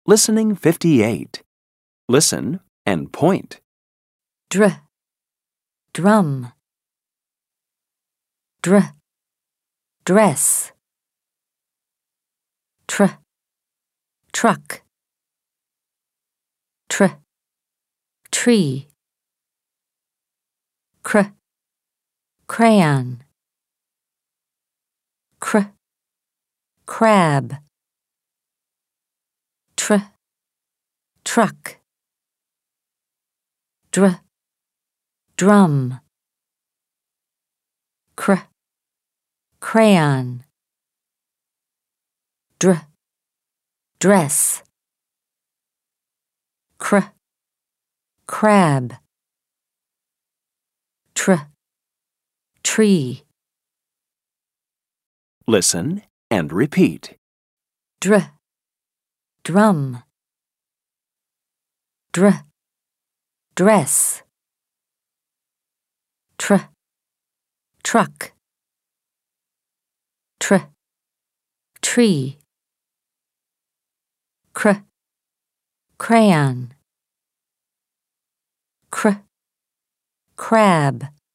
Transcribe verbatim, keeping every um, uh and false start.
Listening fifty-eight. Listen and point. Dr, drum. Dr, dress. Tr, truck. Tr, tree. Cr, crayon. Cr, crab. Tr, truck. Dr, drum. Cr, crayon. Dr, dress. Cr, crab. Tr, tree. Listen and repeat. Dr, drum. Dr, dress. Tr, truck. Tr, tree. Cr, crayon. Cr, crab.